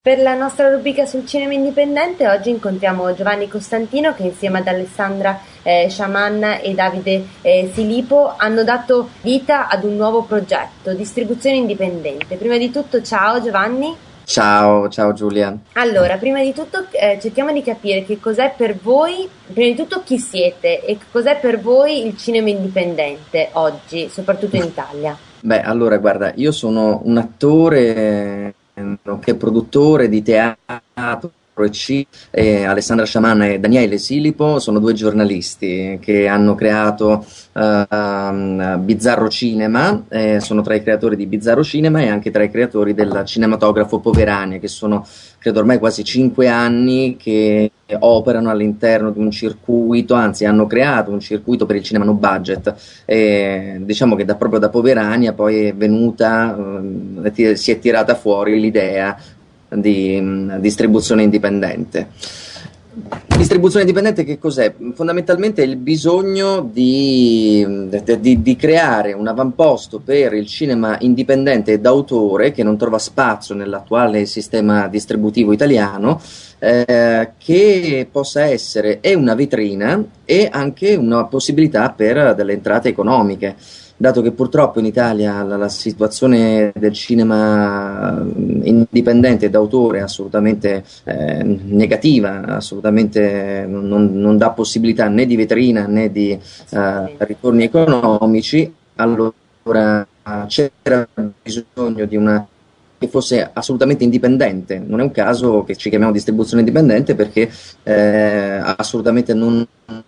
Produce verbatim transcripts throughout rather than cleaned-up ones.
Per la nostra rubrica sul cinema indipendente oggi incontriamo Giovanni Costantino che insieme ad Alessandra eh, Sciaman e Davide eh, Silipo hanno dato vita ad un nuovo progetto, distribuzione indipendente. Prima di tutto ciao Giovanni. Ciao, ciao Giulia. Allora, prima di tutto eh, cerchiamo di capire che cos'è per voi, prima di tutto chi siete e cos'è per voi il cinema indipendente oggi, soprattutto in Italia. Beh, allora guarda, io sono un attore, eh, nonché produttore di teatro e cinema, e Alessandra Sciaman e Daniele Silipo sono due giornalisti che hanno creato ehm, Bizzarro Cinema, eh, sono tra i creatori di Bizzarro Cinema e anche tra i creatori del cinematografo Poverania, che sono credo ormai quasi cinque anni che operano all'interno di un circuito, anzi hanno creato un circuito per il cinema no budget. E diciamo che da, proprio da Poverania poi è venuta, eh, si è tirata fuori l'idea di mh, distribuzione indipendente. Distribuzione indipendente che cos'è? Fondamentalmente è il bisogno di, di, di creare un avamposto per il cinema indipendente e d'autore che non trova spazio nell'attuale sistema distributivo italiano, eh, che possa essere e una vetrina e anche una possibilità per delle entrate economiche. Dato che purtroppo in Italia la, la situazione del cinema indipendente e d'autore è assolutamente eh, negativa, assolutamente non, non dà possibilità né di vetrina né di eh, ritorni economici, allora c'era bisogno di una che fosse assolutamente indipendente. Non è un caso che ci chiamiamo distribuzione indipendente perché eh, assolutamente non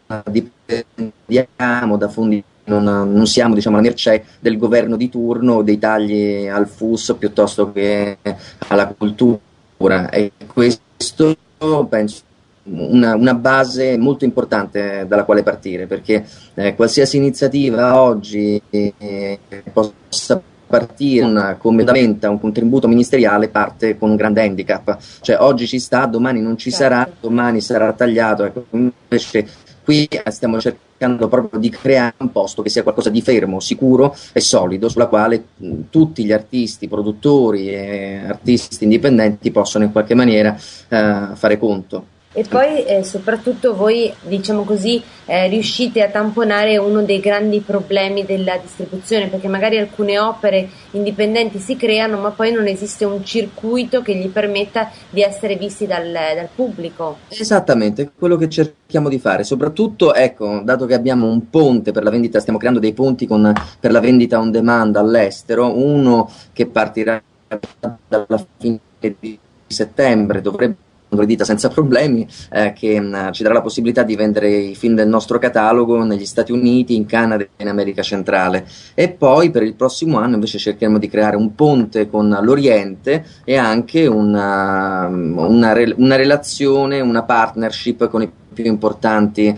dipendiamo da fondi. Non, non siamo, diciamo, alla mercé del governo di turno o dei tagli al F U S piuttosto che alla cultura, e questo penso una, una base molto importante dalla quale partire, perché eh, qualsiasi iniziativa oggi eh, possa partire una, come un contributo ministeriale parte con un grande handicap, cioè oggi ci sta, domani non ci sarà, domani sarà tagliato, ecco, invece qui stiamo cercando proprio di creare un posto che sia qualcosa di fermo, sicuro e solido, sulla quale mh, tutti gli artisti, produttori e artisti indipendenti possono in qualche maniera eh, fare conto. E poi eh, soprattutto voi, diciamo così, eh, riuscite a tamponare uno dei grandi problemi della distribuzione, perché magari alcune opere indipendenti si creano, ma poi non esiste un circuito che gli permetta di essere visti dal, dal pubblico. Esattamente, quello che cerchiamo di fare, soprattutto, ecco, dato che abbiamo un ponte per la vendita, stiamo creando dei ponti con, per la vendita on demand all'estero, uno che partirà dalla fine di settembre, dovrebbe le dita senza problemi, eh, che mh, ci darà la possibilità di vendere i film del nostro catalogo negli Stati Uniti, in Canada e in America centrale, e poi per il prossimo anno invece cercheremo di creare un ponte con l'Oriente e anche una, una, re, una relazione, una partnership con i più importanti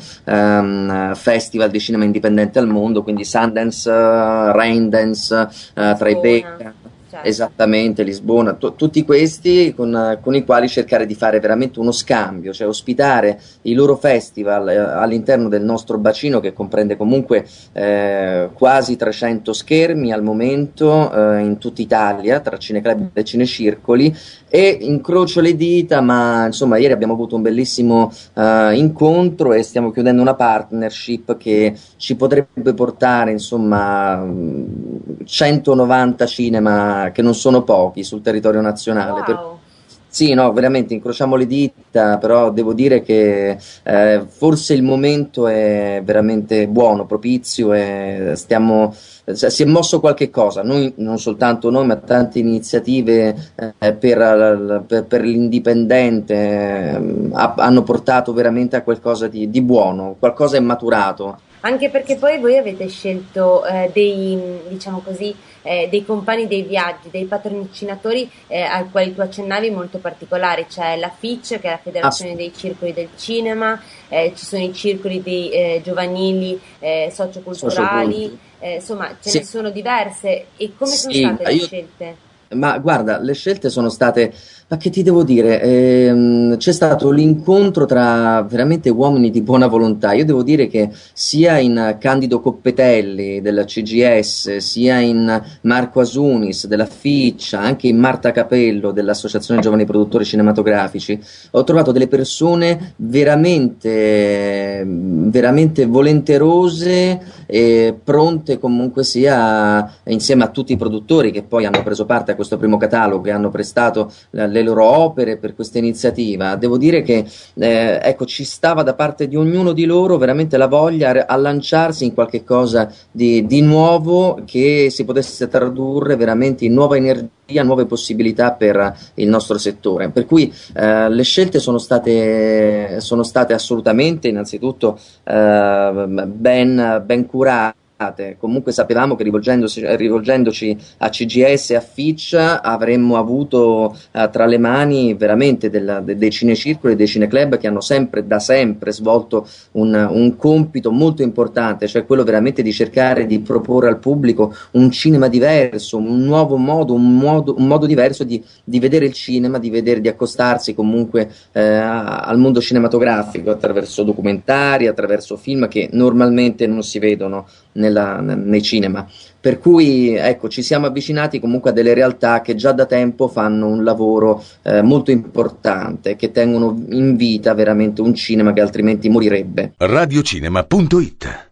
um, festival di cinema indipendente al mondo, quindi Sundance, uh, Raindance, uh, Tribeca. Certo. Esattamente, Lisbona, t- tutti questi con, con i quali cercare di fare veramente uno scambio, cioè ospitare i loro festival eh, all'interno del nostro bacino, che comprende comunque eh, quasi trecento schermi al momento eh, in tutta Italia, tra cineclub e cinecircoli, e incrocio le dita, ma insomma ieri abbiamo avuto un bellissimo eh, incontro e stiamo chiudendo una partnership che ci potrebbe portare insomma centonovanta cinema, che non sono pochi, sul territorio nazionale. Wow. Per... Sì, no, veramente incrociamo le dita, però devo dire che eh, forse il momento è veramente buono, propizio, e stiamo, si è mosso qualche cosa, noi, non soltanto noi, ma tante iniziative eh, per, per, per l'indipendente eh, hanno portato veramente a qualcosa di, di buono, qualcosa è maturato. Anche perché poi voi avete scelto eh, dei, diciamo così, eh, dei compagni dei viaggi, dei patrocinatori eh, ai quali tu accennavi molto particolari. C'è la F I C, che è la Federazione dei Circoli del Cinema, eh, ci sono i circoli dei eh, giovanili eh, socioculturali, eh, insomma ce sì. ne sono diverse. E come sono sì, state le io... scelte? Ma guarda, le scelte sono state, ma che ti devo dire, ehm, c'è stato l'incontro tra veramente uomini di buona volontà. Io devo dire che sia in Candido Coppetelli della C G S, sia in Marco Asunis della Ficcia, anche in Marta Capello dell'Associazione Giovani Produttori Cinematografici, ho trovato delle persone veramente, veramente volenterose e pronte comunque sia, insieme a tutti i produttori che poi hanno preso parte a questo primo catalogo e hanno prestato eh, le loro opere per questa iniziativa. Devo dire che eh, ecco, ci stava da parte di ognuno di loro veramente la voglia a, a lanciarsi in qualche cosa di, di nuovo che si potesse tradurre veramente in nuova energia, nuove possibilità per il nostro settore. Per cui eh, le scelte sono state, sono state assolutamente, innanzitutto, eh, ben, ben curate. Comunque sapevamo che rivolgendoci, rivolgendoci a C G S e a Ficcia avremmo avuto eh, tra le mani veramente della, de, dei cinecircoli e dei cineclub che hanno sempre, da sempre svolto un, un compito molto importante, cioè quello veramente di cercare di proporre al pubblico un cinema diverso, un nuovo modo, un modo, un modo diverso di, di vedere il cinema, di vedere, di accostarsi comunque eh, al mondo cinematografico attraverso documentari, attraverso film che normalmente non si vedono nella, nei cinema. Per cui ecco, ci siamo avvicinati comunque a delle realtà che già da tempo fanno un lavoro eh, molto importante, che tengono in vita veramente un cinema che altrimenti morirebbe. radiocinema punto it